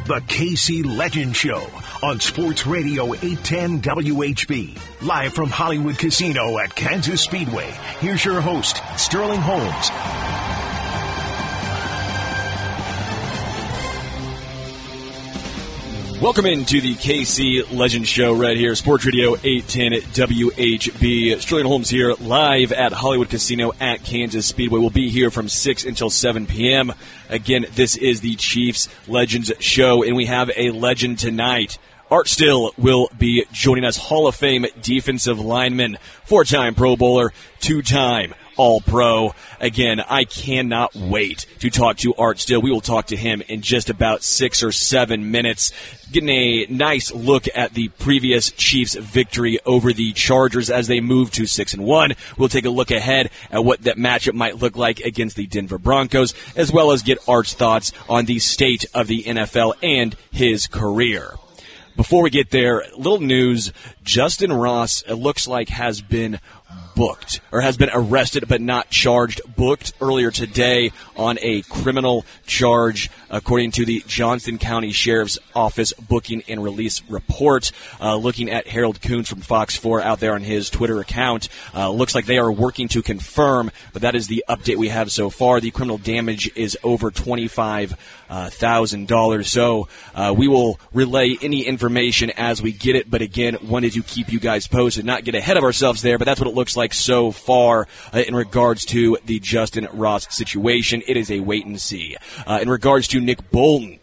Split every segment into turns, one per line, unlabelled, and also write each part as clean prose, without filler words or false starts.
The KC Legend Show on Sports Radio 810 WHB. Live from Hollywood Casino at Kansas Speedway. Here's your host, Sterling Holmes.
Welcome into the KC Legend Show right here, Sports Radio 810 WHB. Sterling Holmes here, live at Hollywood Casino at Kansas Speedway. We'll be here from 6 until 7 p.m. Again, this is the Chiefs Legends Show, and we have a legend tonight. Art Still will be joining us, Hall of Fame defensive lineman, 4-time Pro Bowler, 2-time All-Pro. Again, I cannot wait to talk to Art Still. We will talk to him in just about 6 or 7 minutes, getting a nice look at the previous Chiefs victory over the Chargers as they move to 6-1. We'll take a look ahead at what that matchup might look like against the Denver Broncos, as well as get Art's thoughts on the state of the NFL and his career. Before we get there, little news. Justin Ross, it looks like, has been booked, or has been arrested but not charged, booked earlier today on a criminal charge, according to the Johnston County Sheriff's Office booking and release report. Looking at Harold Coons from Fox 4 out there on his Twitter account, looks like they are working to confirm, but that is the update we have so far. The criminal damage is over $25,000, so we will relay any information as we get it, but again, wanted to keep you guys posted, not get ahead of ourselves there, but that's what it looks like so far in regards to the Justin Ross situation. It is a wait and see. In regards to Nick Bolton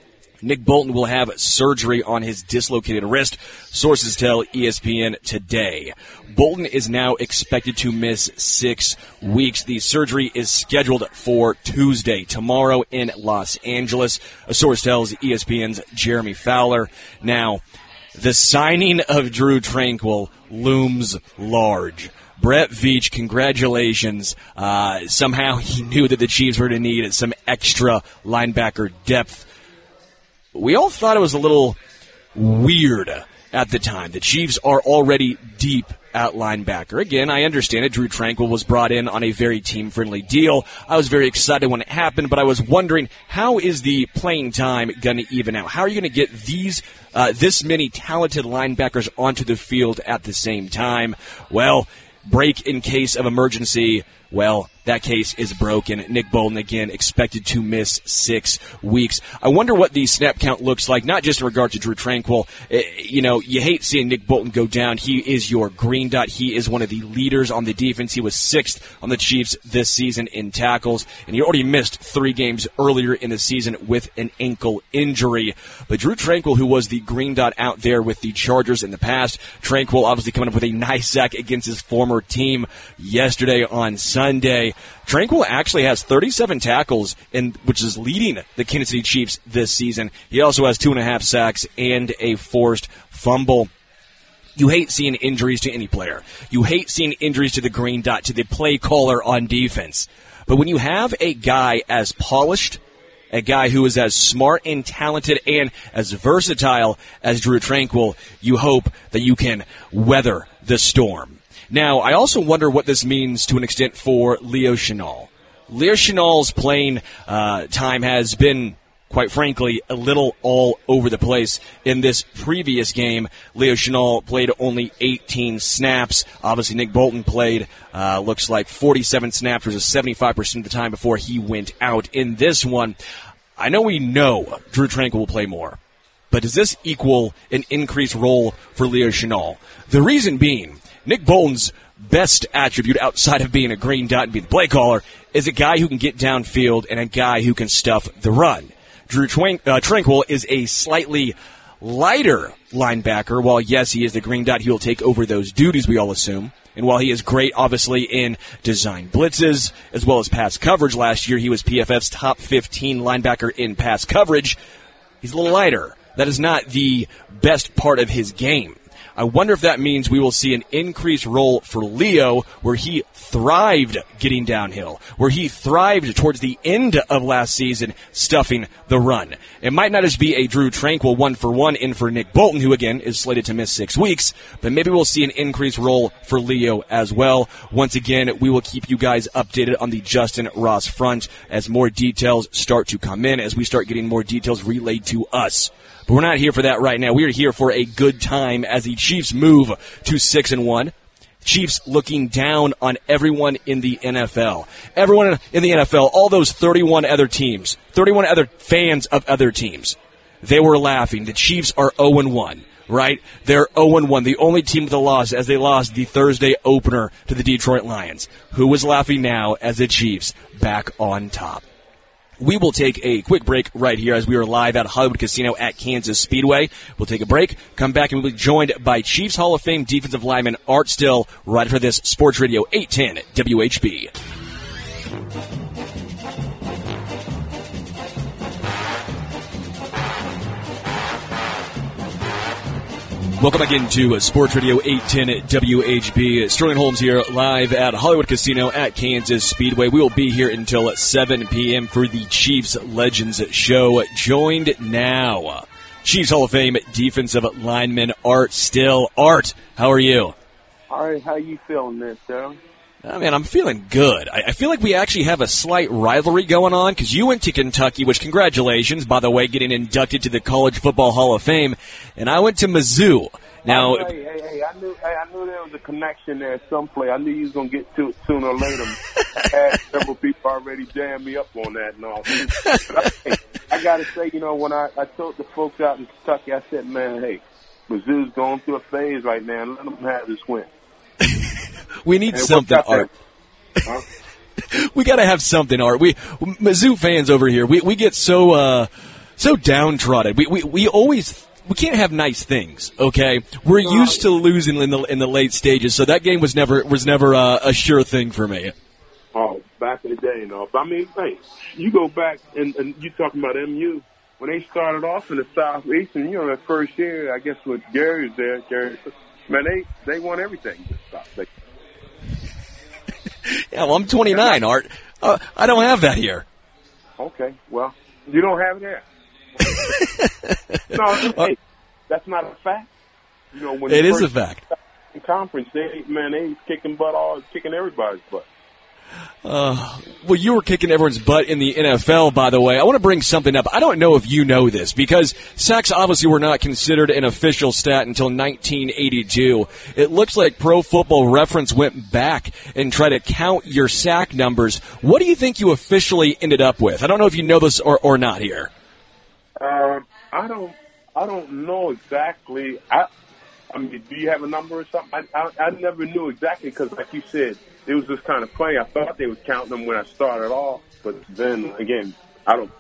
will have surgery on his dislocated wrist, sources tell ESPN today. Bolton is now expected to miss 6 weeks. The surgery is scheduled for Tuesday, tomorrow in Los Angeles. A source tells ESPN's Jeremy Fowler. Now, the signing of Drue Tranquill looms large. Brett Veach, congratulations. Somehow he knew that the Chiefs were going to need some extra linebacker depth. We all thought it was a little weird at the time. The Chiefs are already deep at linebacker. Again, I understand it. Drue Tranquill was brought in on a very team-friendly deal. I was very excited when it happened, but I was wondering, how is the playing time going to even out? How are you going to get this many talented linebackers onto the field at the same time? Well, break in case of emergency. Well, that case is broken. Nick Bolton, again, expected to miss 6 weeks. I wonder what the snap count looks like, not just in regard to Drue Tranquill. You hate seeing Nick Bolton go down. He is your green dot. He is one of the leaders on the defense. He was 6th on the Chiefs this season in tackles, and he already missed 3 games earlier in the season with an ankle injury. But Drue Tranquill, who was the green dot out there with the Chargers in the past, Tranquill obviously coming up with a nice sack against his former team yesterday on Sunday. Tranquill actually has 37 tackles, which is leading the Kansas City Chiefs this season. He also has 2.5 sacks and a forced fumble. You hate seeing injuries to any player. You hate seeing injuries to the green dot, to the play caller on defense. But when you have a guy as polished, a guy who is as smart and talented and as versatile as Drue Tranquill, you hope that you can weather the storm. Now, I also wonder what this means to an extent for Leo Chenal. Leo Chenal's playing time has been, quite frankly, a little all over the place. In this previous game, Leo Chenal played only 18 snaps. Obviously, Nick Bolton played, looks like 47 snaps, which is 75% of the time before he went out. In this one, I know Drue Tranquill will play more. But does this equal an increased role for Leo Chenal? The reason being, Nick Bolton's best attribute outside of being a green dot and being the play caller is a guy who can get downfield and a guy who can stuff the run. Drue Tranquill is a slightly lighter linebacker. While, yes, he is the green dot, he will take over those duties, we all assume. And while he is great, obviously, in design blitzes as well as pass coverage last year, he was PFF's top 15 linebacker in pass coverage. He's a little lighter. That is not the best part of his game. I wonder if that means we will see an increased role for Leo, where he thrived getting downhill, where he thrived towards the end of last season stuffing the run. It might not just be a Drew Tranquill 1-for-1 in for Nick Bolton, who again is slated to miss 6 weeks, but maybe we'll see an increased role for Leo as well. Once again, we will keep you guys updated on the Justin Ross front as more details start to come in, as we start getting more details relayed to us. But we're not here for that right now. We are here for a good time as the Chiefs move to 6-1. Chiefs looking down on everyone in the NFL. Everyone in the NFL, all those 31 other teams, 31 other fans of other teams, they were laughing. The Chiefs are 0-1, right? They're 0-1, the only team with a loss as they lost the Thursday opener to the Detroit Lions. Who was laughing now as the Chiefs back on top? We will take a quick break right here as we are live at Hollywood Casino at Kansas Speedway. We'll take a break, come back, and we'll be joined by Chiefs Hall of Fame defensive lineman Art Still right after this. Sports Radio 810 WHB. Welcome again to Sports Radio 810 WHB. Sterling Holmes here live at Hollywood Casino at Kansas Speedway. We will be here until 7 p.m. for the Chiefs Legends Show. Joined now, Chiefs Hall of Fame defensive lineman Art Still. Art, how are you?
All right, how you feeling there, sir?
Oh, man, I'm feeling good. I feel like we actually have a slight rivalry going on because you went to Kentucky, which congratulations, by the way, getting inducted to the College Football Hall of Fame, and I went to Mizzou. Now,
hey, I knew there was a connection there someplace. I knew you was gonna get to it sooner or later. I had several people already jammed me up on that and all. But I gotta say, when I told the folks out in Kentucky, I said, man, hey, Mizzou's going through a phase right now. Let them have this win.
We need something, Art.
Huh?
We got to have something, Art. Mizzou fans over here, we get so downtrodden. We can't have nice things, okay? We're used to losing in the late stages, so that game was never a sure thing for me.
Oh, back in the day, But I mean, hey, you go back and you talking about MU when they started off in the Southeast, and that first year, I guess with Gary was there, man, they won everything.
Yeah, well, I'm 29, Art. I don't have that here.
Okay, well, you don't have it here. No, hey, that's not a fact. When
it is a fact.
In conference, they kicking everybody's butt.
Well, you were kicking everyone's butt in the NFL, by the way. I want to bring something up. I don't know if you know this, because sacks obviously were not considered an official stat until 1982. It looks like Pro Football Reference went back and tried to count your sack numbers. What do you think you officially ended up with? I don't know if you know this or not here.
I don't know exactly. I mean, do you have a number or something? I never knew exactly because, like you said, it was just kind of funny. I thought they was counting them when I started off, but then again, I don't.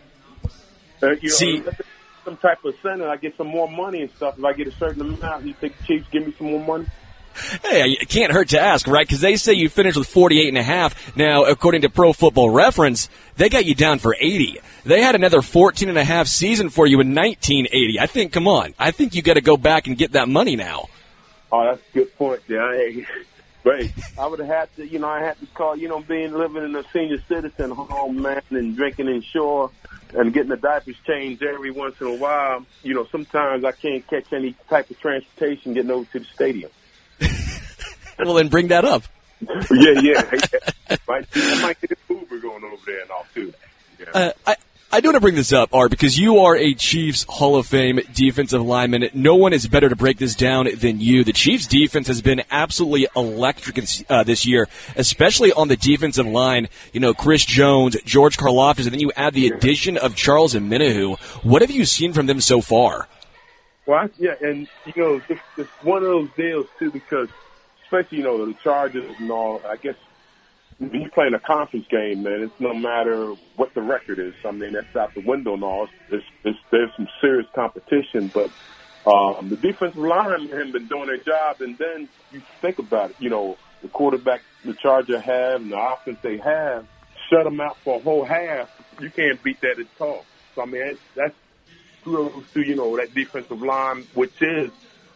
See,
some type of incentive, I get some more money and stuff. If I get a certain amount, you think the Chiefs give me some more money?
Hey, it can't hurt to ask, right? Because they say you finished with 48.5. Now, according to Pro Football Reference, they got you down for 80. They had another 14.5 season for you in 1980. I think, come on. I think you got to go back and get that money now.
Oh, that's a good point. Yeah, but I would have had to, I had to call, living in a senior citizen home, man, and drinking inshore and getting the diapers changed every once in a while. Sometimes I can't catch any type of transportation getting over to the stadium.
Well, then bring that up.
Yeah. I might get an Uber going over there and all, too. Yeah.
I do want to bring this up, Art, because you are a Chiefs Hall of Fame defensive lineman. No one is better to break this down than you. The Chiefs' defense has been absolutely electric this year, especially on the defensive line. Chris Jones, George Karlaftis, and then you add the addition of Charles Omenihu. What have you seen from them so far?
Well, and it's one of those deals too, because especially the Chargers and all. I guess when you're playing a conference game, man, it's no matter what the record is. I mean, that's out the window and all. There's some serious competition, but the defensive line have been doing their job. And then you think about it, the quarterback the Chargers have and the offense they have, shut them out for a whole half. You can't beat that at all. So I mean, that's kudos to that defensive line, which is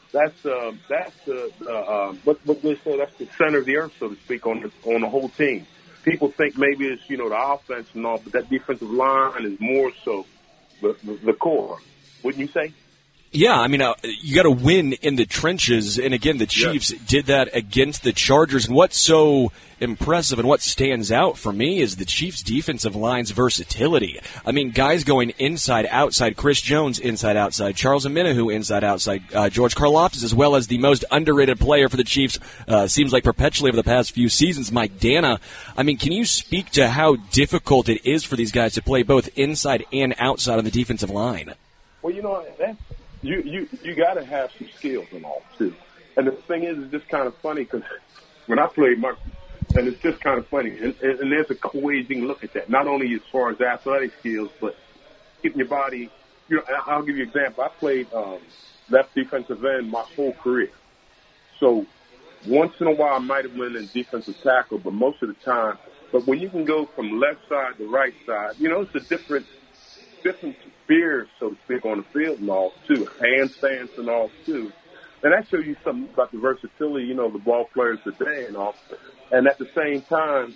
what they say. That's the center of the earth, so to speak, on the whole team. People think maybe it's the offense and all, but that defensive line is more so the core. Wouldn't you say?
Yeah, I mean, you got to win in the trenches, and again, the Chiefs did that against the Chargers. And what's so impressive and what stands out for me is the Chiefs' defensive line's versatility. I mean, guys going inside, outside, Chris Jones inside, outside, Charles Omenihu inside, outside, George Karlaftis, as well as the most underrated player for the Chiefs, seems like perpetually over the past few seasons, Mike Danna. I mean, can you speak to how difficult it is for these guys to play both inside and outside on the defensive line?
Well, that's You got to have some skills and all, too. And the thing is, it's just kind of funny because when I played, and it's just kind of funny, and there's a way you can look at that, not only as far as athletic skills, but keeping your body, I'll give you an example. I played left defensive end my whole career. So once in a while I might have went in defensive tackle, but most of the time, but when you can go from left side to right side, it's a different fear, so to speak, on the field and all, too. Handstands and all, too. And that shows you something about the versatility, the ball players today and all. And at the same time,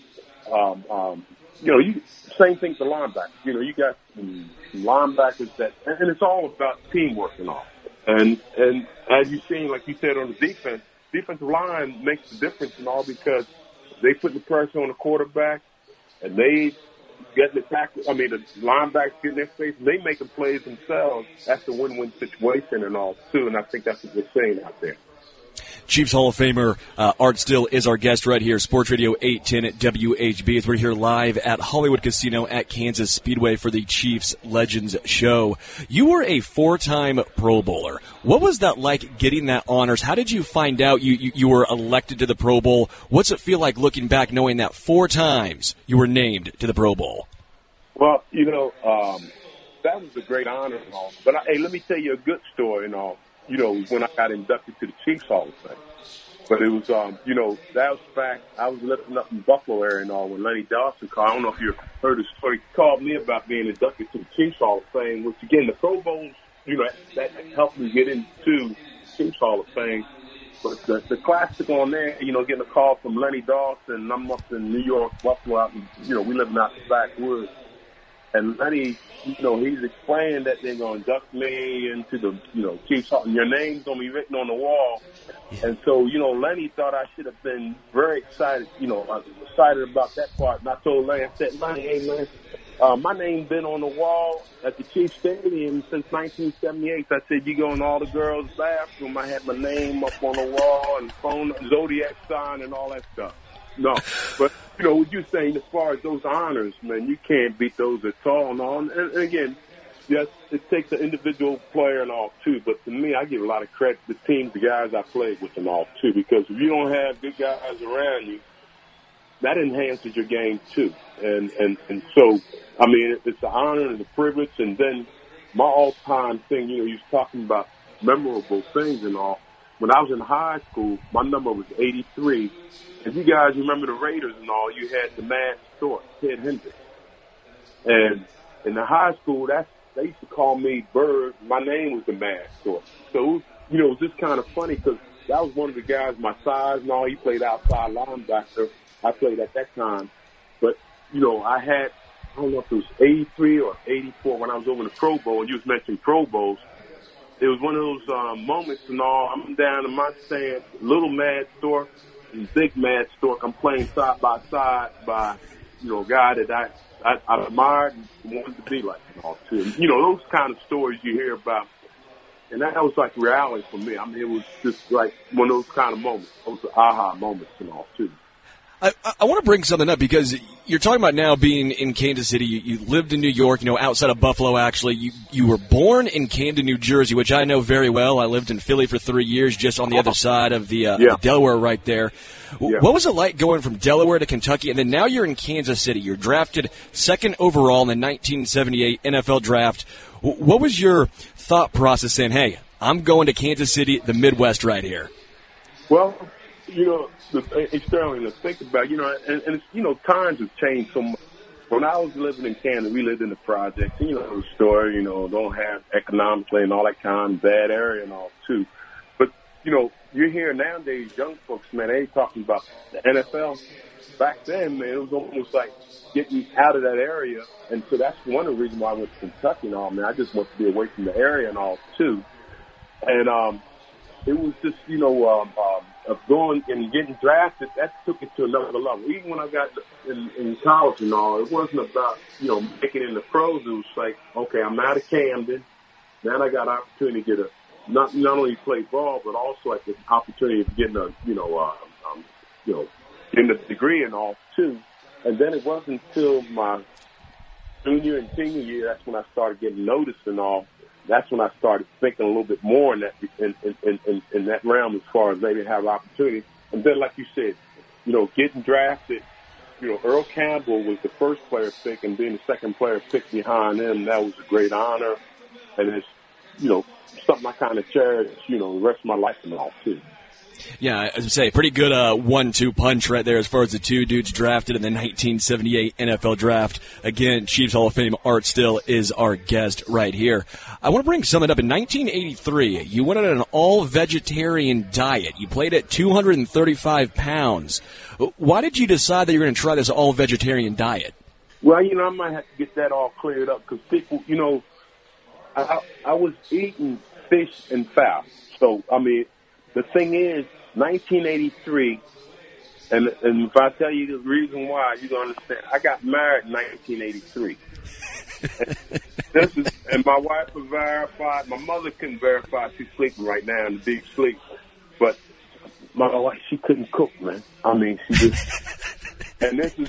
same thing for linebackers. You got some linebackers and it's all about teamwork and all. And as you've seen, like you said, on the defensive line makes the difference and all because they put the pressure on the quarterback and they get the tackle. I mean, the linebackers get in their face, and they making plays themselves. That's a win-win situation and all, too, and I think that's what we're saying out there.
Chiefs Hall of Famer Art Still is our guest right here, Sports Radio 810 at WHB. As we're here live at Hollywood Casino at Kansas Speedway for the Chiefs Legends Show. You were a 4-time Pro Bowler. What was that like, getting that honors? How did you find out you were elected to the Pro Bowl? What's it feel like looking back knowing that 4 times you were named to the Pro Bowl?
Well, that was a great honor and all. But, hey, let me tell you a good story and all. When I got inducted to the Chiefs Hall of Fame. But it was, that was back, I was living up in Buffalo area and all when Lenny Dawson called. I don't know if you heard the story. He called me about being inducted to the Chiefs Hall of Fame, which, again, the Pro Bowls, that helped me get into the Chiefs Hall of Fame. But the classic on there, getting a call from Lenny Dawson, I'm up in New York, Buffalo, out in, we living out in the backwoods. And Lenny, he's explaining that they're going to induct me into the, Chiefs Hall, and your name's going to be written on the wall. Yeah. And so, Lenny thought I should have been very excited, I was excited about that part. And I told Lenny, I said, Lenny, hey, man, my name's been on the wall at the Chiefs Stadium since 1978. I said, you go in all the girls' bathroom. I had my name up on the wall and phone, Zodiac sign and all that stuff. No, but, what you're saying as far as those honors, man, you can't beat those at all. And all. And again, yes, it takes an individual player and all, too. But to me, I give a lot of credit to the teams, the guys I played with and all, too. Because if you don't have good guys around you, that enhances your game, too. And so, I mean, it's an honor and a privilege. And then my all-time thing, you was talking about memorable things and all. When I was in high school, my number was 83. If you guys remember the Raiders and all, you had the Mad Stork, Ted Hendricks. And in the high school, they used to call me Bird. My name was the Mad Stork. So, it was just kind of funny because that was one of the guys my size and all. He played outside linebacker. I played at that time. But, I had, I don't know if it was 83 or 84 when I was over in the Pro Bowl, and you was mentioning Pro Bowls. It was one of those moments and all. I'm down in my stand, little Mad Stork and big Mad Stork. I'm playing side by side by, a guy that I admired and wanted to be like and all too. And, those kind of stories you hear about. And that was like reality for me. I mean, it was just like one of those kind of moments. Those aha moments and all too.
I want to bring something up because you're talking about now being in Kansas City. You lived in New York, outside of Buffalo, actually. You were born in Camden, New Jersey, which I know very well. I lived in Philly for 3 years, just on the other side of the Delaware right there. Yeah. What was it like going from Delaware to Kentucky? And then now you're in Kansas City. You're drafted 2nd overall in the 1978 NFL Draft. What was your thought process saying, hey, I'm going to Kansas City, the Midwest right here?
Well, it's sterling to think about, and it's, times have changed so much. When I was living in Canada, we lived in the projects, the story, don't have economically and all that kind of bad area and all too. But you know, you're hearing nowadays, young folks, man, they talking about the NFL. Back then, man, it was almost like getting out of that area. And so that's one of the reasons why I went to Kentucky and all, man. I just wanted to be away from the area and all, too. And it was just, you know, of going and getting drafted, that took it to another level. Even when I got in college and all, it wasn't about, you know, making it in the pros. It was like, okay, I'm out of Camden. Now I got an opportunity to get not only play ball, but also like the opportunity of getting getting a degree and all too. And then it wasn't until my junior and senior year that's when I started getting noticed and all. That's when I started thinking a little bit more in that in that realm as far as maybe have opportunity. And then, like you said, you know, getting drafted. You know, Earl Campbell was the first player pick, and being the second player picked behind him, that was a great honor. And it's, you know, something I kind of cherish, you know, the rest of my life and all, too.
Yeah, as I say, pretty good 1-2 punch right there as far as the two dudes drafted in the 1978 NFL Draft. Again, Chiefs Hall of Fame Art Still is our guest right here. I want to bring something up. In 1983, you went on an all-vegetarian diet. You played at 235 pounds. Why did you decide that you were going to try this all-vegetarian diet?
Well, you know, I might have to get that all cleared up because people, you know, I was eating fish and fowl. So, I mean, the thing is, 1983, and if I tell you the reason why, you're going to understand. I got married in 1983. And my wife was verified. My mother couldn't verify. She's sleeping right now in the deep sleep. But my wife, she couldn't cook, man. I mean, she just... and if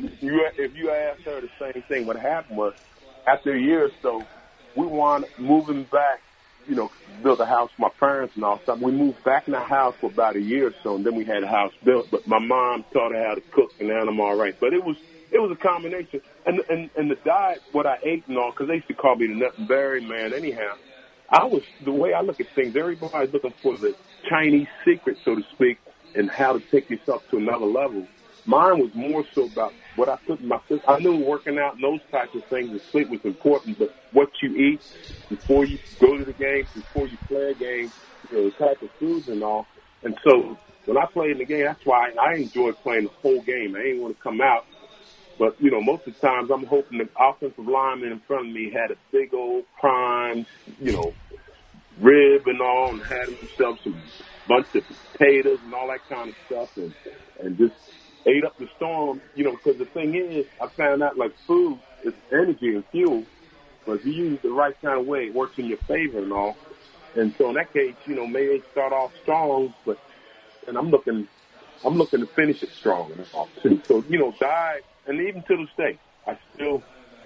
you ask her the same thing, what happened was, after a year or so, we wound up moving back, you know, built a house for my parents and all stuff. We moved back in the house for about a year or so, and then we had a house built. But my mom taught her how to cook, and now I'm all right. But it was a combination. And the diet, what I ate and all, because they used to call me the nut and berry man anyhow. The way I look at things, everybody's looking for the Chinese secret, so to speak, and how to take yourself to another level. Mine was more so about what I put in my system. I knew working out and those types of things and sleep was important, but what you eat before you go to the game, before you play a game, you know, the type of foods and all. And so when I played in the game, that's why I enjoyed playing the whole game. I didn't want to come out. But, you know, most of the times I'm hoping the offensive lineman in front of me had a big old prime, you know, rib and all, and had himself some bunch of potatoes and all that kind of stuff, and just ate up the storm, you know, because the thing is, I found out, like, food is energy and fuel, but if you use it the right kind of way, it works in your favor and all. And so in that case, you know, maybe they start off strong, and I'm looking to finish it strong and all, too. So, you know, diet, and even to this day, I still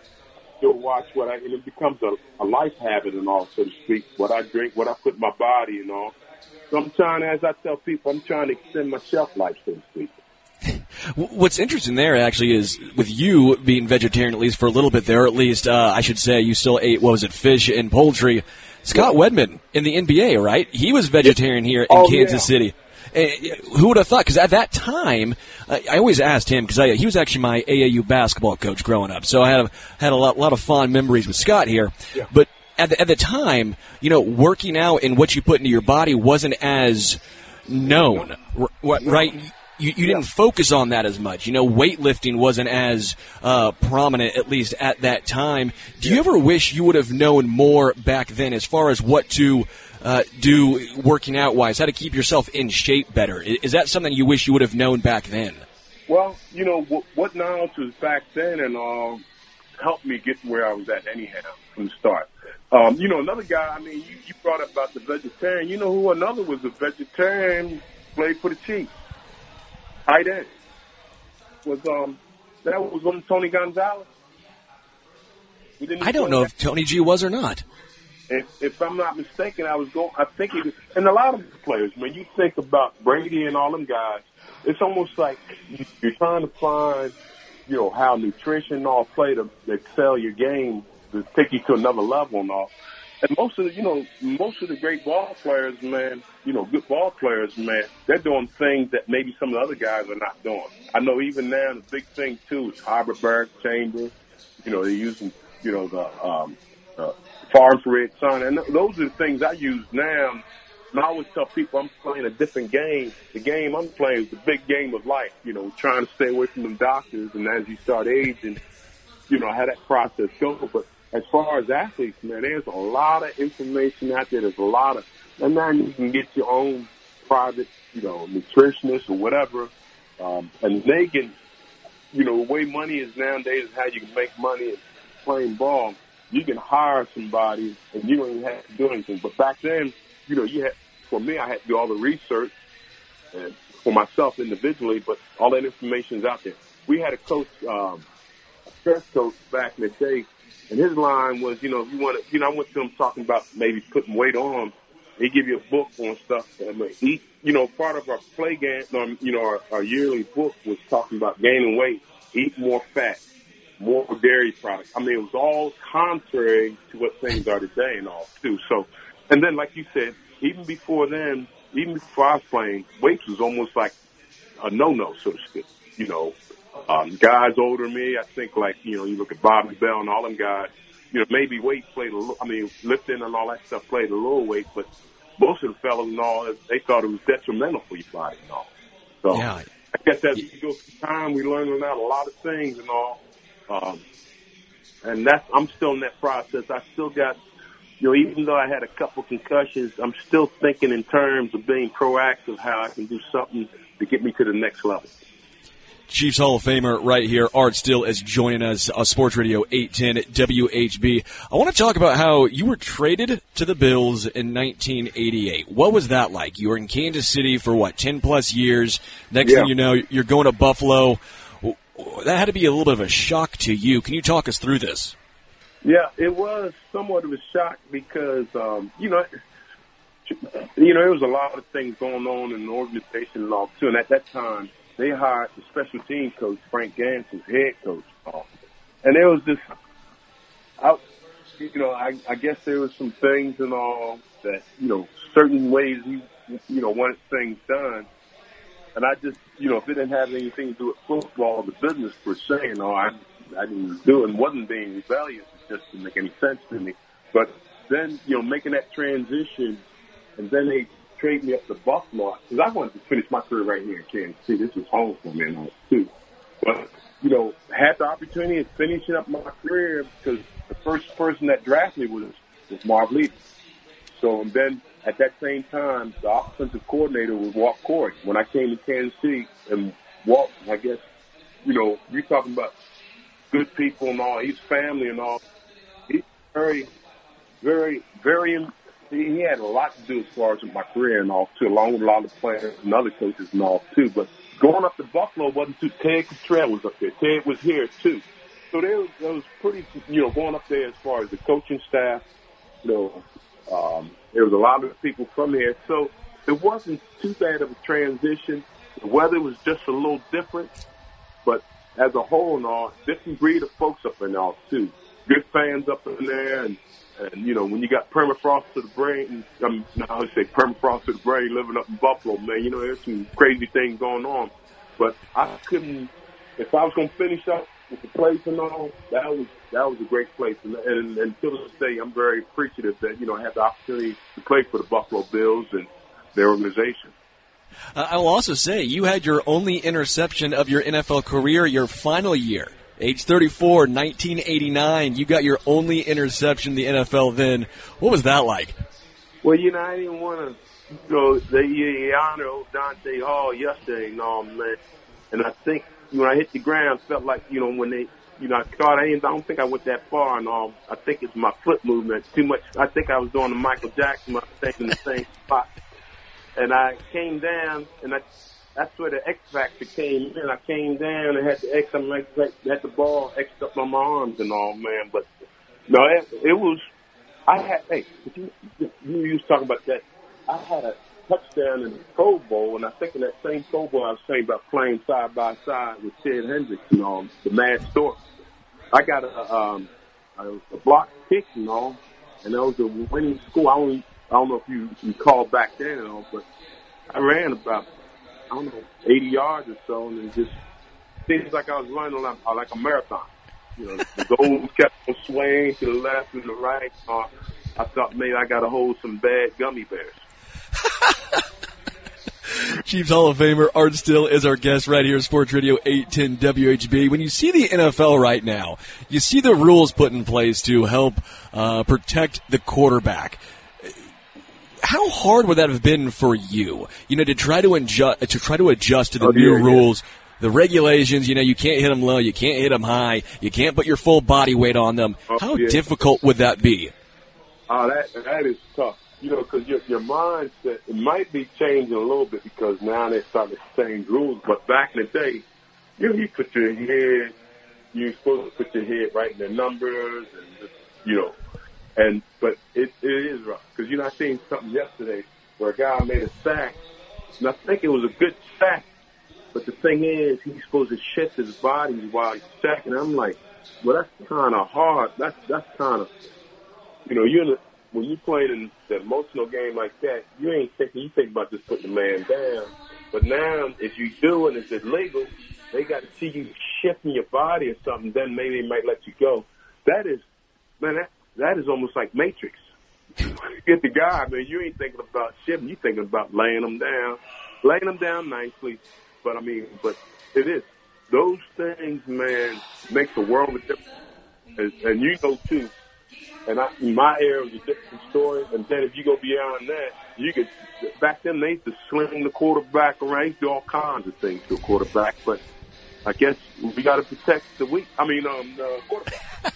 watch and it becomes a life habit and all, so to speak, what I drink, what I put in my body and all. So I'm trying, as I tell people, I'm trying to extend my shelf life, so to speak.
What's interesting there, actually, is with you being vegetarian, at least for a little bit there, at least, I should say, you still ate, fish and poultry. Scott Wedman in the NBA, right? He was vegetarian here in Kansas City. Who would have thought? Because at that time, I always asked him, because he was actually my AAU basketball coach growing up, so I had a lot of fond memories with Scott here. Yeah. But at the time, you know, working out and what you put into your body wasn't as known, right? You didn't focus on that as much. You know, weightlifting wasn't as prominent, at least at that time. Do you ever wish you would have known more back then as far as what to do working out-wise, how to keep yourself in shape better? Is that something you wish you would have known back then?
Well, you know, what knowledge was back then and all helped me get to where I was at anyhow from the start. You know, another guy, I mean, you brought up about the vegetarian. You know who another was a vegetarian, played for the Chiefs? Tight end. That was Tony Gonzalez.
I don't know if Tony G was or not.
If I'm not mistaken, I think he was, and a lot of the players, when you think about Brady and all them guys, it's almost like you're trying to find, you know, how nutrition and all play to excel your game, to take you to another level and all. And most of the great ball players, man, you know, good ball players, man, they're doing things that maybe some of the other guys are not doing. I know even now the big thing, too, is Heiberberg, Chambers. You know, they're using, you know, the far infrared sun. And those are the things I use now And I always tell people I'm playing a different game. The game I'm playing is the big game of life, trying to stay away from them doctors. And as you start aging, how that process goes. But as far as athletes, man, there's a lot of information out there. There's a lot of, and then you can get your own private, nutritionist or whatever. And they can, the way money is nowadays, how you can make money and playing ball. You can hire somebody and you don't even have to do anything. But back then, for me, I had to do all the research and for myself individually, but all that information is out there. We had a coach, a stress coach back in the day, and his line was, if you want to, I went to him talking about maybe putting weight on. He give you a book on stuff. Part of our play game, our yearly book was talking about gaining weight, eat more fat, more dairy products. I mean, it was all contrary to what things are today and all, too. So, and then, like you said, even before then, even before I was playing, weights was almost like a no-no, so to speak. Guys older than me, I think, you look at Bobby Bell and all them guys, maybe weight played lifting and all that stuff played a little weight, but most of the fellas and all, they thought it was detrimental for your body and all. So, yeah. I guess as we go through time, we learn about a lot of things and all. And I'm still in that process. I still got, even though I had a couple concussions, I'm still thinking in terms of being proactive, how I can do something to get me to the next level.
Chiefs Hall of Famer right here, Art Still, is joining us on Sports Radio 810 at WHB. I want to talk about how you were traded to the Bills in 1988. What was that like? You were in Kansas City for, 10-plus years. Next thing you know, you're going to Buffalo. That had to be a little bit of a shock to you. Can you talk us through this?
Yeah, it was somewhat of a shock because, there was a lot of things going on in the organization and all, too. And at that time, they hired the special team coach, Frank Gans, as head coach. And there was this, I guess there was some things and all that, certain ways he, wanted things done. And I just, if it didn't have anything to do with football, the business per se, I didn't do it and wasn't being rebellious. It just didn't make any sense to me. But then, making that transition, and then they trade me up to Buffalo, because I wanted to finish my career right here in Kansas City. This was home for me and all, too. But, had the opportunity of finishing up my career because the first person that drafted me was Marv Levy. So, and then at that same time, the offensive coordinator was Walt Corey. When I came to Kansas City, and Walt, I guess, you're talking about good people and all, his family and all. He's very, very, very, he had a lot to do as far as my career and all, too, along with a lot of players and other coaches and all, too. But going up to Buffalo wasn't too, Ted Cottrell was up there. Ted was here, too. So there was pretty, going up there as far as the coaching staff, there was a lot of people from here. So it wasn't too bad of a transition. The weather was just a little different. But as a whole and all, different breed of folks up in all, too. Good fans up in there. And when you got permafrost to the brain, I would say permafrost to the brain living up in Buffalo, man, there's some crazy things going on. But I couldn't, if I was going to finish up with the place and all, that was a great place. And to this day, I'm very appreciative that, I had the opportunity to play for the Buffalo Bills and their organization.
I will also say you had your only interception of your NFL career your final year. Age 34, 1989, you got your only interception in the NFL then. What was that like?
Well, I didn't want to, they honored Dante Hall yesterday and all, man. And I think when I hit the ground, it felt like, when they, I thought I don't think I went that far and all. I think it's my foot movement too much. I think I was doing the Michael Jackson thing in the same spot. And I came down, and that's where the X Factor came in. I came down and had the had the ball X'd up on my arms and all, man. But no, it was. You was talking about that. I had a touchdown in the Pro Bowl, and I think in that same Pro Bowl I was saying about playing side by side with Ted Hendricks and all, the Mad Stork. I got a block kick and all, and that was a winning score. I don't know if you called back then and all, but I ran about, 80 yards or so, and it just seems like I was running like a marathon. The goals kept on swaying to the left and the right. I thought maybe I got to hold some bad gummy bears.
Chiefs Hall of Famer Art Still is our guest right here at Sports Radio 810 WHB. When you see the NFL right now, you see the rules put in place to help protect the quarterback. How hard would that have been for you? To try to adjust to the new rules, the regulations. You can't hit them low, you can't hit them high, you can't put your full body weight on them. How difficult would that be?
That is tough. Because your mindset, it might be changing a little bit because now they're starting to change rules. But back in the day, you put your head, you're supposed to put your head right in the numbers, and but it is rough. Because, I seen something yesterday where a guy made a sack, and I think it was a good sack, but the thing is, he's supposed to shift his body while he's sacking. I'm like, well, that's kind of hard. That's kind of, when you play in the emotional game like that, you think about just putting the man down. But now, if you do and it's illegal, they got to see you shifting your body or something, then maybe they might let you go. That is almost like Matrix. Get the guy, man, you ain't thinking about shifting, you thinking about laying them down nicely. But it is. Those things, man, makes a world of difference. And too, and in my era was a different story. And then if you go beyond that, back then they used to sling the quarterback around. They used to do all kinds of things to a quarterback. But I guess we got to protect the quarterback.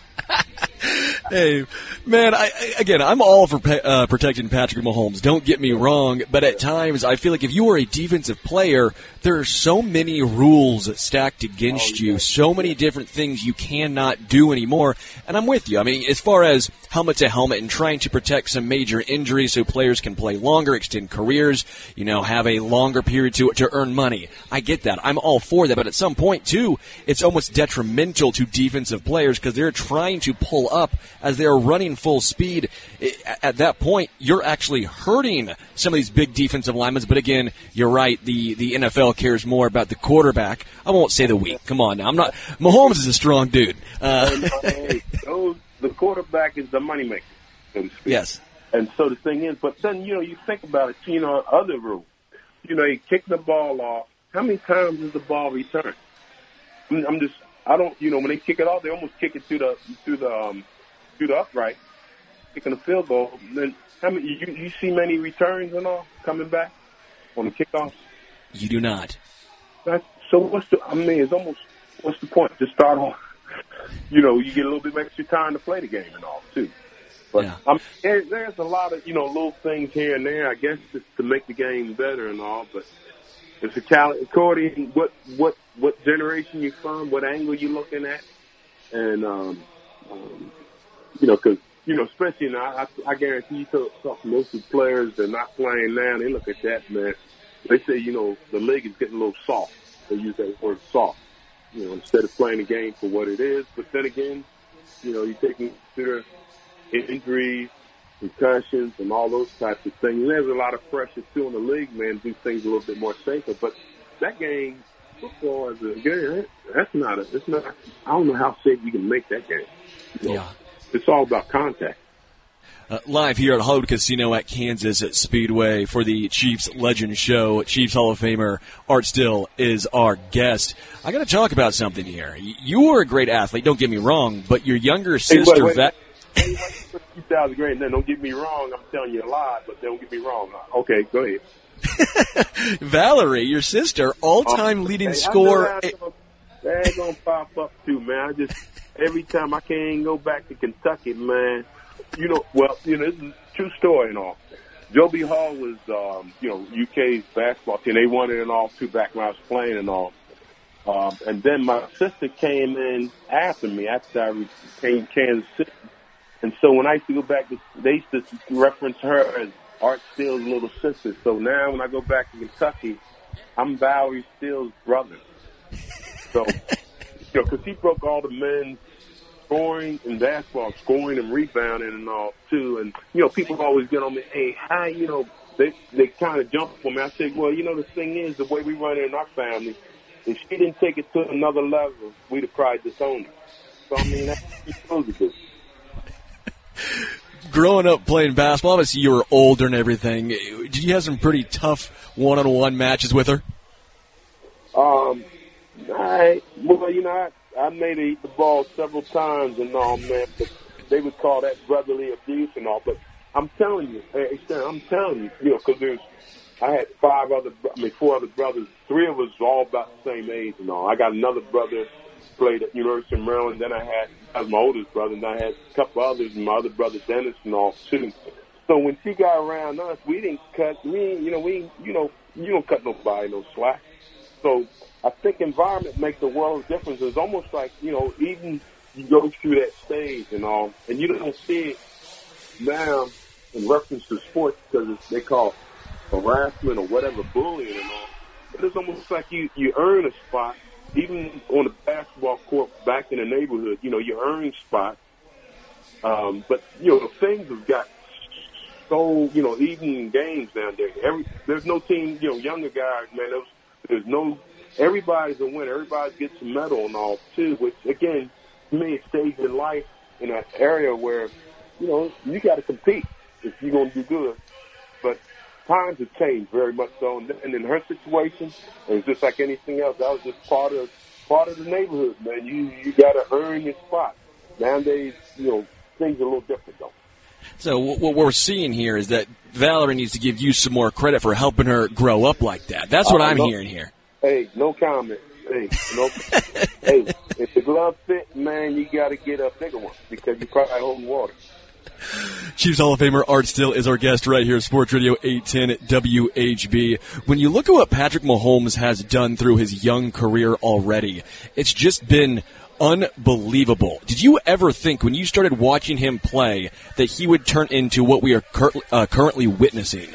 Hey, man, I'm all for protecting Patrick Mahomes. Don't get me wrong, but at times I feel like if you are a defensive player, there are so many rules stacked against you, so many different things you cannot do anymore. And I'm with you. As far as helmet to helmet and trying to protect some major injuries so players can play longer, extend careers, have a longer period to earn money. I get that. I'm all for that. But at some point, too, it's almost detrimental to defensive players because they're trying to pull up as they're running full speed. At that point, you're actually hurting some of these big defensive linemen. But again, you're right. The NFL cares more about the quarterback. I won't say the weak. Come on now. Mahomes is a strong dude.
The quarterback is the moneymaker, so to speak.
Yes.
And so the thing is, but then, you think about it, other rule. You kick the ball off. How many times is the ball returned? When they kick it off, they almost kick it through the upright, kicking a field goal. Then how many? You see many returns and all coming back on the kickoffs?
You do not.
So what's the point? Just start off. You get a little bit of extra time to play the game and all too. But there's a lot of little things here and there, I guess, just to make the game better and all. But it's according what generation you're from, what angle you're looking at, and because especially now, I guarantee you talk to most of the players that are not playing now, they look at that, man. They say the league is getting a little soft. They use that word soft. Instead of playing the game for what it is. But then again, you take into consider injuries, concussions, and all those types of things. And there's a lot of pressure, too, in the league, man, to do things a little bit more safer. But that game, football as a game, it's not, I don't know how safe you can make that game.
Yeah.
It's all about contact.
Live here at Hollywood Casino at Kansas Speedway for the Chiefs Legend Show. Chiefs Hall of Famer Art Still is our guest. I got to talk about something here. You were a great athlete, don't get me wrong, but your younger sister...
You sound great. Then don't get me wrong. I'm telling you a lot, but don't get me wrong. Okay, go ahead.
Valerie, your sister, all-time leading scorer.
They're going to pop up, too, man. Every time I can't go back to Kentucky, man. This is a true story and all. Joby Hall was, UK's basketball team. They won it and all, too, back when I was playing and all. And then my sister came in after me, after I came to Kansas City. And so when I used to go back, they used to reference her as Art Still's little sister. So now when I go back to Kentucky, I'm Valerie Still's brother. So, because he broke all the men's scoring in basketball, scoring and rebounding and all, too. And, people always get on me, hey, how, they kind of jump for me. I said, well, the thing is, the way we run it in our family, if she didn't take it to another level, we'd have probably disowned her. So, that's what you're supposed to do.
Growing up playing basketball, obviously you were older and everything. Did you have some pretty tough one-on-one matches with her?
Well, I made her eat the ball several times and all, man, but they would call that brotherly abuse and all. But I'm telling you, because I had four other brothers. Three of us all about the same age and all. I got another brother played at University of Maryland. Then that was my oldest brother, and I had a couple others, and my other brother Dennis and all too. So when she got around us, we didn't cut. You don't cut nobody no slack. So I think environment makes a world of difference. It's almost like, even you go through that stage and all, and you don't see it now in reference to sports because they call it harassment or whatever, bullying and all. But it's almost like you earn a spot. Even on the basketball court back in the neighborhood, you earn spots. But, things have got so, even in games down there. There's no team, younger guys, man, everybody's a winner. Everybody gets a medal and all, too, which, again, to me, it stays in life in an area where, you got to compete if you're going to do good. But times have changed very much so, and in her situation, it was just like anything else. That was just part of the neighborhood, man. You got to earn your spot. Nowadays, things are a little different, though.
So what we're seeing here is that Valerie needs to give you some more credit for helping her grow up like that. That's what I'm hearing here.
Hey, no comment. Hey, hey, if the glove fit, man, you got to get a bigger one because you're probably holding water.
Chiefs Hall of Famer Art Still is our guest right here at Sports Radio 810 WHB. When you look at what Patrick Mahomes has done through his young career already, it's just been unbelievable. Did you ever think when you started watching him play that he would turn into what we are currently witnessing?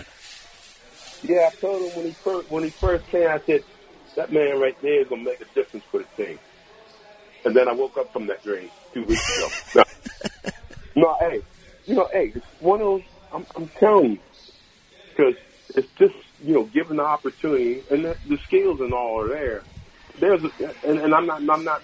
Yeah, I told him when he first came, I said, that man right there is going to make a difference for the team. And then I woke up from that dream 2 weeks ago. No, hey, it's one of those, I'm telling you, because it's just, given the opportunity, and the skills and all are there. And I'm not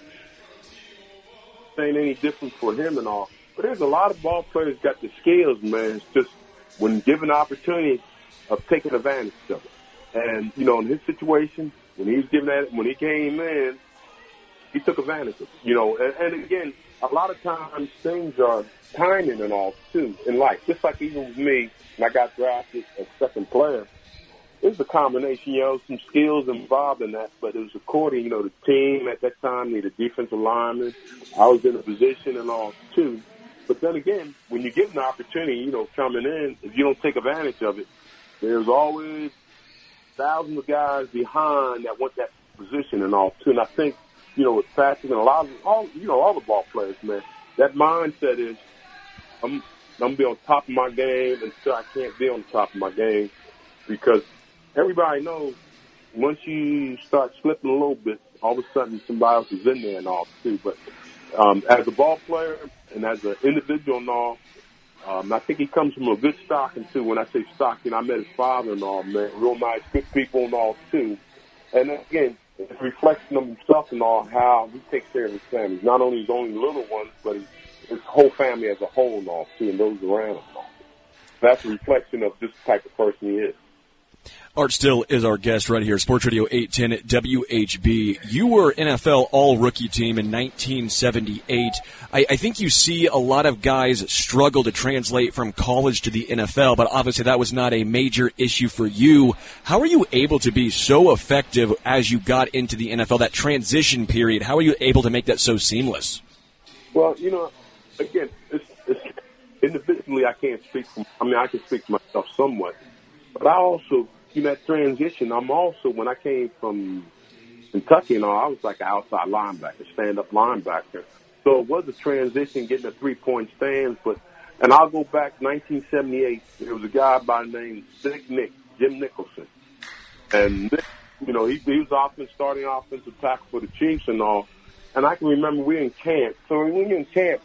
saying any different for him and all, but there's a lot of ball players got the skills, man. It's just when given the opportunity of taking advantage of it. And, in his situation, when he came in, he took advantage of it, and again, a lot of times things are timing and all, too, in life. Just like even with me, when I got drafted as second player, it was a combination, some skills involved in that, but it was according, the team at that time needed defensive linemen. I was in a position and all, too. But then again, when you get an opportunity, coming in, if you don't take advantage of it, there's always thousands of guys behind that want that position and all, too. And I think, with Patrick and all the ball players, man, that mindset is, I'm going to be on top of my game until I can't be on top of my game, because everybody knows once you start slipping a little bit, all of a sudden somebody else is in there and all, too. But as a ball player and as an individual and all, I think he comes from a good stock, and too. When I say stock, I met his father and all, man, real nice, good people and all, too. And again, it's a reflection of himself and all, how he takes care of his family. Not only his own little ones, but his whole family as a whole and all, too, and those around him and all. That's a reflection of just the type of person he is.
Art Still is our guest right here, Sports Radio 810 at WHB. You were NFL All-Rookie Team in 1978. I think you see a lot of guys struggle to translate from college to the NFL, but obviously that was not a major issue for you. How are you able to be so effective as you got into the NFL, that transition period? How are you able to make that so seamless?
Well, again, it's individually I can't speak I can speak for myself somewhat, but I also, that transition, when I came from Kentucky I was like an outside linebacker, stand-up linebacker. So it was a transition getting a three-point stance, and I'll go back 1978. There was a guy by the name Big Nick, Jim Nicholson. And Nick, he was starting offensive tackle for the Chiefs and all. And I can remember we were in camp. So when you're in camp,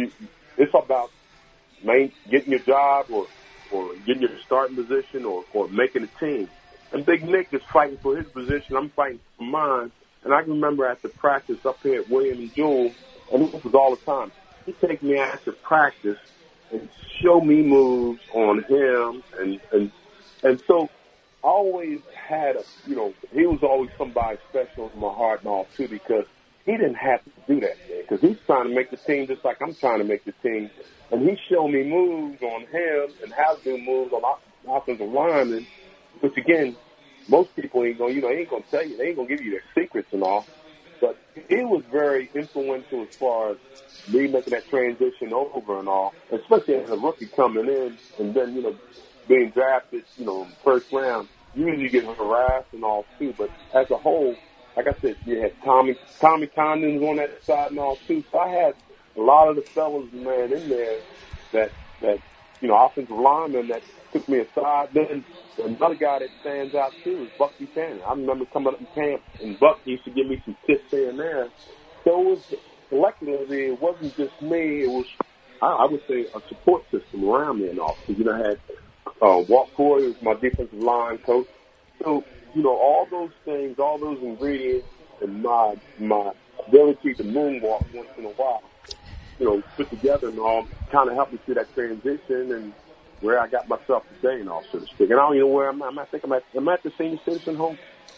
it's about getting your job or getting your starting position or making a team. And Big Nick is fighting for his position. I'm fighting for mine. And I can remember after practice up here at William & Jewell, and this was all the time, he'd take me after practice and show me moves on him. And so always had he was always somebody special in my heart and all, too, because he didn't have to do that, man, because he's trying to make the team just like I'm trying to make the team. And he showed me moves on him and how to do moves on offensive linemen, which, again, most people ain't going to tell you. They ain't going to give you their secrets and all. But it was very influential as far as me making that transition over and all, especially as a rookie coming in and then, being drafted, in the first round. Usually you get harassed and all, too. But as a whole, like I said, you had Tommy Condon on that side and all, too. So I had a lot of the fellas, man, in there that offensive linemen that took me aside. Then another guy that stands out, too, is Buck Buchanan. I remember coming up in camp, and Buck used to give me some tips here and there. So it was collectively, it wasn't just me. It was, I would say, a support system around me and all. So, I had Walt Corey was my defensive line coach. So, all those things, all those ingredients, and my ability to moonwalk once in a while, put together and all, kind of helped me through that transition and where I got myself today and all, so to speak. And I don't even know where I'm at. I think I'm at the senior citizen home.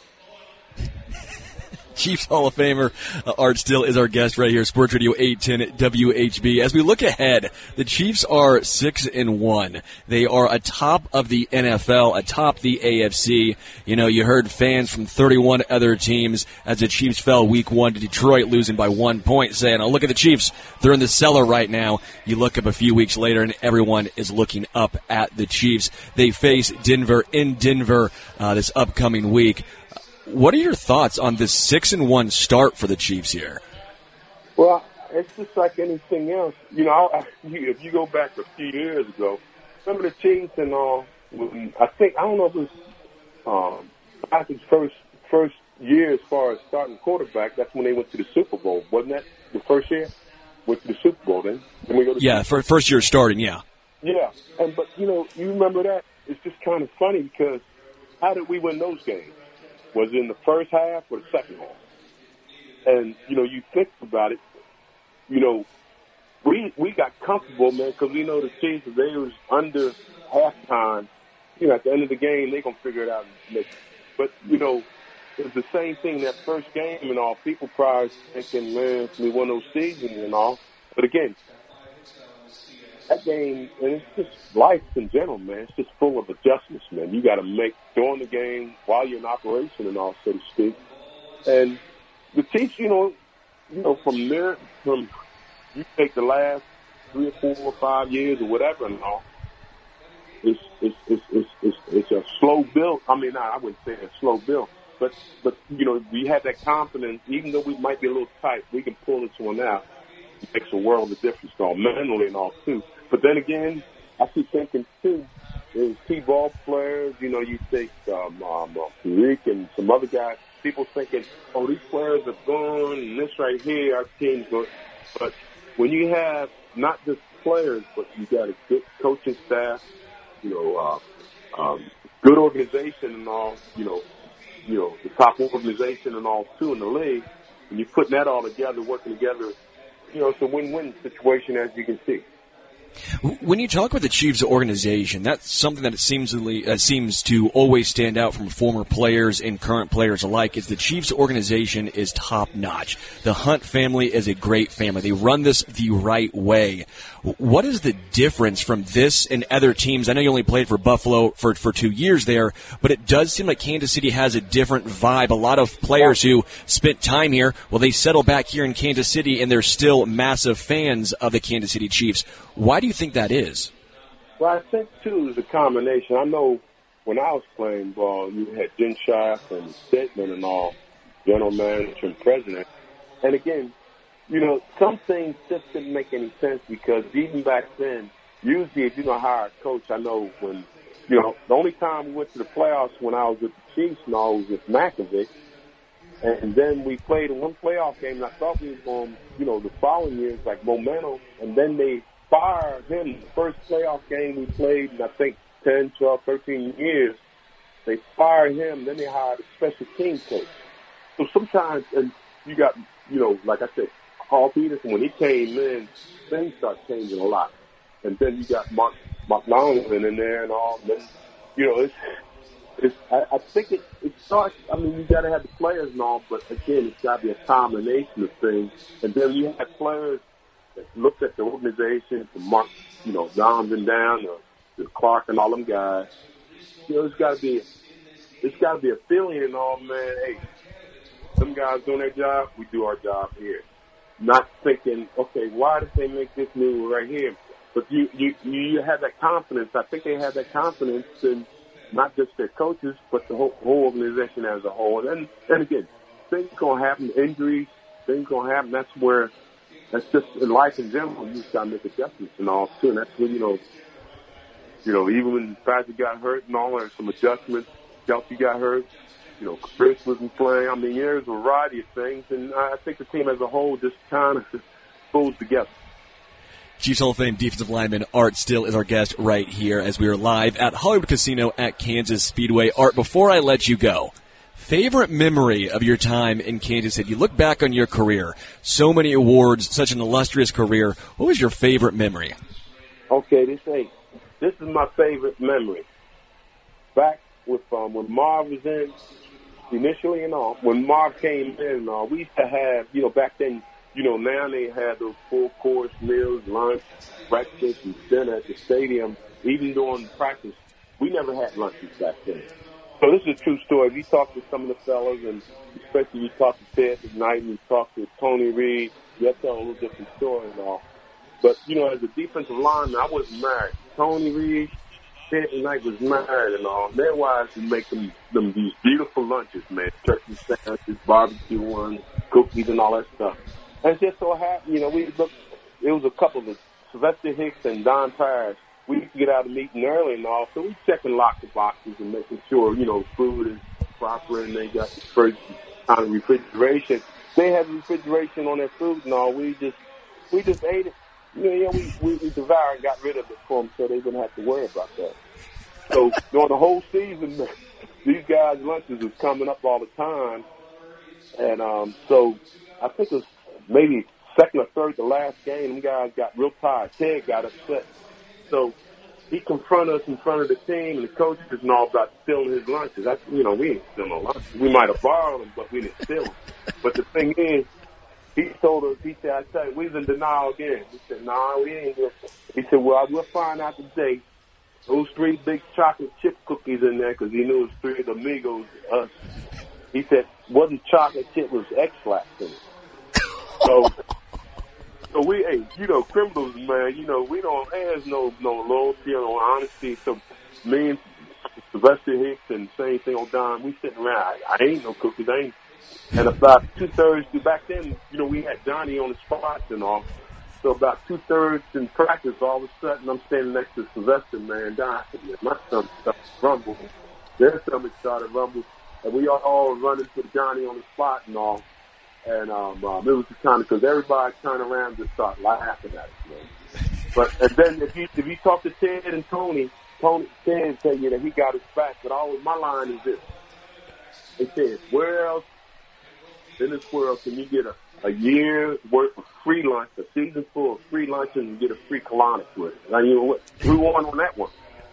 Chiefs Hall of Famer Art Still is our guest right here, Sports Radio 810 WHB. As we look ahead, the Chiefs are 6-1. They are atop of the NFL, atop the AFC. You heard fans from 31 other teams as the Chiefs fell week 1 to Detroit, losing by 1 point, saying, "Oh, look at the Chiefs. They're in the cellar right now." You look up a few weeks later, and everyone is looking up at the Chiefs. They face Denver in Denver this upcoming week. What are your thoughts on this 6-1 start for the Chiefs here?
Well, it's just like anything else. If you go back a few years ago, remember the Chiefs and all, I don't know if it was Patrick's first year as far as starting quarterback, that's when they went to the Super Bowl. Wasn't that the first year? Went to the Super Bowl then? We go to
first year starting, yeah.
Yeah, but you remember that? It's just kind of funny because how did we win those games? Was it in the first half or the second half? And, you think about it, we got comfortable, man, because we know the Chiefs, if they was under halftime, at the end of the game, they're going to figure it out. But, it's the same thing that first game and all. People probably thinking, man, it's going to be one of those seasons and all. But, again, that game, and it's just life in general, man. It's just full of adjustments, man. You got to make during the game while you're in operation and all, so to speak. And the Chiefs, from there, you take the last 3 or 4 or 5 years or whatever and all. It's a slow build. I mean, I wouldn't say a slow build, but we have that confidence. Even though we might be a little tight, we can pull this one out. It makes a world of difference, all mentally and all too. But then again, I keep thinking too, is T-ball players. You think Tariq and some other guys. People thinking, oh, these players are gone, and this right here, our team's going. But when you have not just players, but you got a good coaching staff, good organization and all, the top organization and all too in the league, and you're putting that all together, working together. It's a win-win situation, as you can see.
When you talk about the Chiefs organization, that's something that seems to always stand out from former players and current players alike, is the Chiefs organization is top-notch. The Hunt family is a great family. They run this the right way. What is the difference from this and other teams? I know you only played for Buffalo for 2 years there, but it does seem like Kansas City has a different vibe. A lot of players who spent time here, they settle back here in Kansas City, and they're still massive fans of the Kansas City Chiefs. Why do you think that is?
Well, I think, too, it's a combination. I know when I was playing ball, you had Jim Schaff and Stedman and all, general manager and president. And, again, some things just didn't make any sense because even back then, usually if you're going to hire a coach, I know when, the only time we went to the playoffs when I was with the Chiefs and all was with McAvick. And then we played in one playoff game, and I thought we were going, the following years, like momentum, and then they fired him the first playoff game we played in, I think, 10, 12, 13 years. They fired him, then they hired a special team coach. So sometimes, and you got, like I said, Paul Peterson, when he came in, things start changing a lot. And then you got Mark Nolan in there and all. And then, I think it starts. I mean, you got to have the players and all, but again, it's got to be a combination of things. And then you have players that look at the organization, to Mark, John and down, to Clark and all them guys. It's got to be a feeling and all, man. Hey, some guys doing their job, we do our job here. Not thinking, okay, why did they make this move right here? But you have that confidence. I think they have that confidence in not just their coaches, but the whole organization as a whole. And again, things gonna happen, injuries, things gonna happen. That's just in life in general. You just gotta make adjustments and all too. And that's when even when Patrick got hurt and all, there's some adjustments. Kelsey got hurt. Chris wasn't playing. I mean, there's a variety of things, and I think the team as a whole just kind of pulls together.
Chiefs Hall of Fame defensive lineman Art Still is our guest right here as we are live at Hollywood Casino at Kansas Speedway. Art, before I let you go, favorite memory of your time in Kansas City? You look back on your career, so many awards, such an illustrious career. What was your favorite memory?
Okay, this is my favorite memory. Back with when Marv was in initially and all, when Marv came in and all, we used to have, back then, now they have those full-course meals, lunch, breakfast, and dinner at the stadium. Even during practice, we never had lunches back then. So this is a true story. If you talk to some of the fellas, and especially you talk to Ted McKnight and you talk to Tony Reed, they'll tell a little different story and all. But, as a defensive lineman, I wasn't married. Tony Reed, Ted McKnight was married and all. Their wives would make them these beautiful lunches, man. Turkey sandwiches, barbecue ones, cookies, and all that stuff. And just so happened, it was a couple of Sylvester Hicks and Don Parrish. We used to get out of the meeting early and all, so we checking locker boxes and making sure, food is proper and they got the first kind of refrigeration. They had refrigeration on their food and all. We just ate it. We devoured and got rid of it for them so they wouldn't have to worry about that. So during the whole season, these guys' lunches was coming up all the time. And so I think it was maybe second or third, the last game, them guys got real tired. Ted got upset. So he confronted us in front of the team and the coaches and all about stealing his lunches. That's, we ain't stealing no lunches. We might have borrowed them, but we didn't steal them. But the thing is, he told us, he said, I tell you, we was in denial again. He said, we ain't good. He said, well, we'll find out today. Those 3 big chocolate chip cookies in there, because he knew it was 3 of the Amigos, us. He said, wasn't chocolate chip, was X-Flax in it. So we, criminals, man, we don't, there's no loyalty or no honesty. So me and Sylvester Hicks and same thing on Don, we sitting around, I ain't no cookies, And about 2/3, back then, we had Johnny on the spots and all. So about 2/3 in practice, all of a sudden, I'm standing next to Sylvester, man. Don, my stomach started rumbling. Their stomach started rumbling. And we all running to Johnny on the spot and all. And it was just kind of, because everybody turned around and just started laughing at us, man. And then if you talk to Ted and Tony Ted tell you that he got his back. But my line is this. He said, where else in this world can you get a year's worth of free lunch, a season full of free lunches, and get a free colonic with it? Now, who won on that one?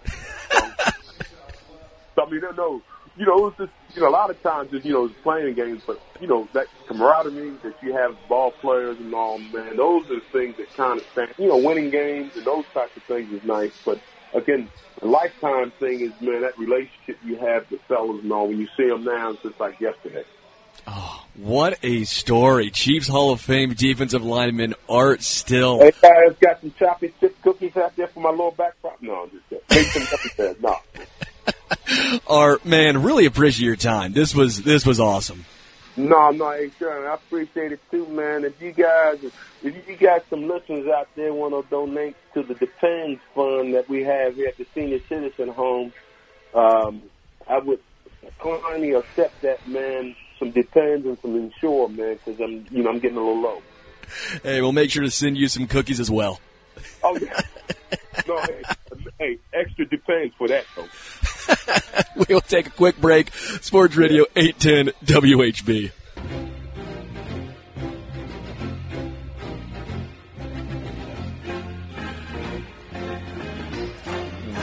So, I mean, it was just, a lot of times, it's playing games, but, that camaraderie that you have with ball players and all, man, those are the things that kind of stand. Winning games and those types of things is nice, but, again, the lifetime thing is, man, that relationship you have with fellas and all, when you see them now, it's just like yesterday.
Oh, what a story. Chiefs Hall of Fame defensive lineman Art Still.
Hey, guys, got some chocolate chip cookies out there for my lower back problem? No, I'm just kidding. Make some there. No.
Art, man, really appreciate your time. This was awesome.
No, hey, sure. I appreciate it too, man. If you got some listeners out there want to donate to the Depends Fund that we have here at the Senior Citizen Home, I would kindly accept that, man. Some Depends and some Insure, man, because I'm getting a little low.
Hey, we'll make sure to send you some cookies as well.
Oh yeah. No, hey, extra Depends for that, though.
We'll take a quick break. Sports Radio 810 WHB.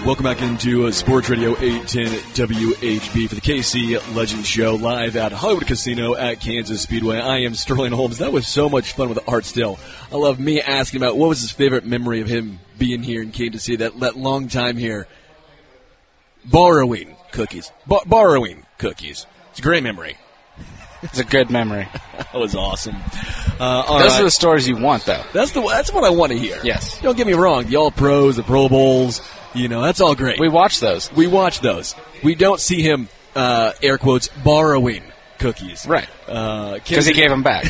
Welcome back into Sports Radio 810 WHB for the KC Legends Show, live at Hollywood Casino at Kansas Speedway. I am Sterling Holmes. That was so much fun with Art Still. I love me asking about what was his favorite memory of him being here in Kansas City, that long time here. Borrowing cookies. Borrowing cookies. It's a great memory.
It's a good memory.
That was awesome.
Those are the stories you want, though.
That's what I want to hear.
Yes.
Don't get me wrong. The All-Pros, the Pro Bowls, that's all great.
We watch those.
We don't see him, air quotes, borrowing cookies.
Right. Because he gave them back.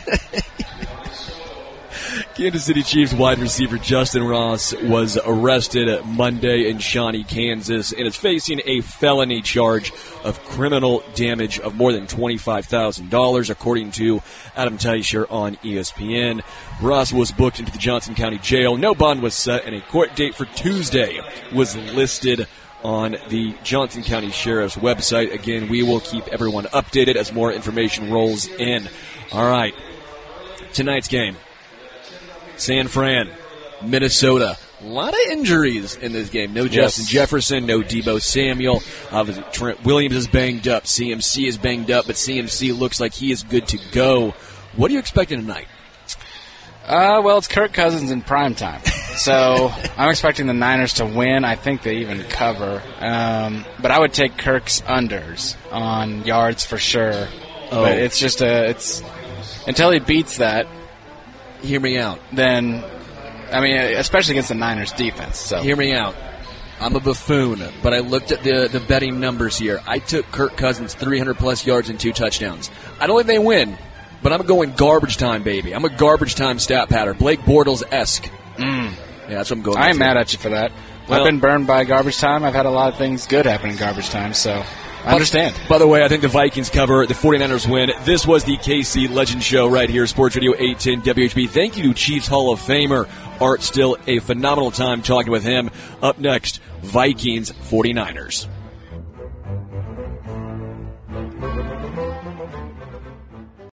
Kansas City Chiefs wide receiver Justin Ross was arrested Monday in Shawnee, Kansas, and is facing a felony charge of criminal damage of more than $25,000, according to Adam Teicher on ESPN. Ross was booked into the Johnson County Jail. No bond was set, and a court date for Tuesday was listed on the Johnson County Sheriff's website. Again, we will keep everyone updated as more information rolls in. All right, tonight's game. San Fran, Minnesota. A lot of injuries in this game. No Justin Jefferson, no Deebo Samuel. Trent Williams is banged up. CMC is banged up, but CMC looks like he is good to go. What are you expecting tonight?
Well, it's Kirk Cousins in prime time. So I'm expecting the Niners to win. I think they even cover. But I would take Kirk's unders on yards for sure. Oh. But it's just until he beats that.
Hear me out.
Then, especially against the Niners defense. So
hear me out. I'm a buffoon, but I looked at the betting numbers here. I took Kirk Cousins 300-plus yards and 2 touchdowns. I don't think they win, but I'm going garbage time, baby. I'm a garbage time stat pattern. Blake Bortles-esque. Yeah, that's what I'm going with.
I am mad at you for that. Well, I've been burned by garbage time. I've had a lot of things good happen in garbage time, so I understand.
By the way, I think the Vikings cover, the 49ers win. This was the KC Legend Show right here, Sports Radio 810 WHB. Thank you to Chiefs Hall of Famer Art Still. A phenomenal time talking with him. Up next, Vikings 49ers.